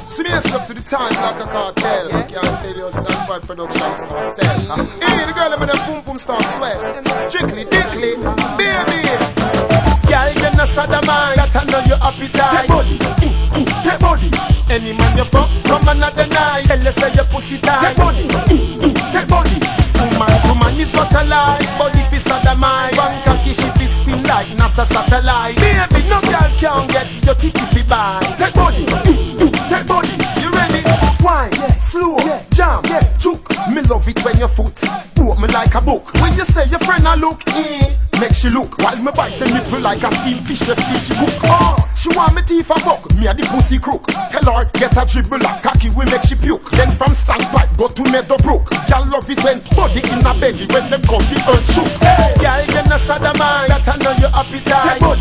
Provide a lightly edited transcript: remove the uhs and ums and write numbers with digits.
Smears up to the time like a cartel. I can't tell you, stand by production start sell. Hey, the girl with the boom boom start sweat. Strictly, dickly, baby. Girl, you're not sodomite. That's under your appetite. Take body, take body. Any man you fuck, come another night. Tell you say your pussy tight. Take body, take body. Woman to man is what a lie. Body fi sodomite. One cocky she fi spin like NASA satellite. Baby, no girl can get your ticket fi buy. Take body, take body. You ready? Wine, yeah, slow, yeah, jam, yeah, chook. Me love it when your foot open me like a book. When you say your friend a look, make she look. While me bite say nipple like a steamed fish, the sweet she cook. Oh, she want me teeth a buck, me a the pussy crook. Tell her get a dribble like cocky, we make she puke. Then from standpipe go to Meadowbrook. Y'all love it when body in a belly when them come the earth shook. Hey, girl, you no sodomite, that's under your appetite.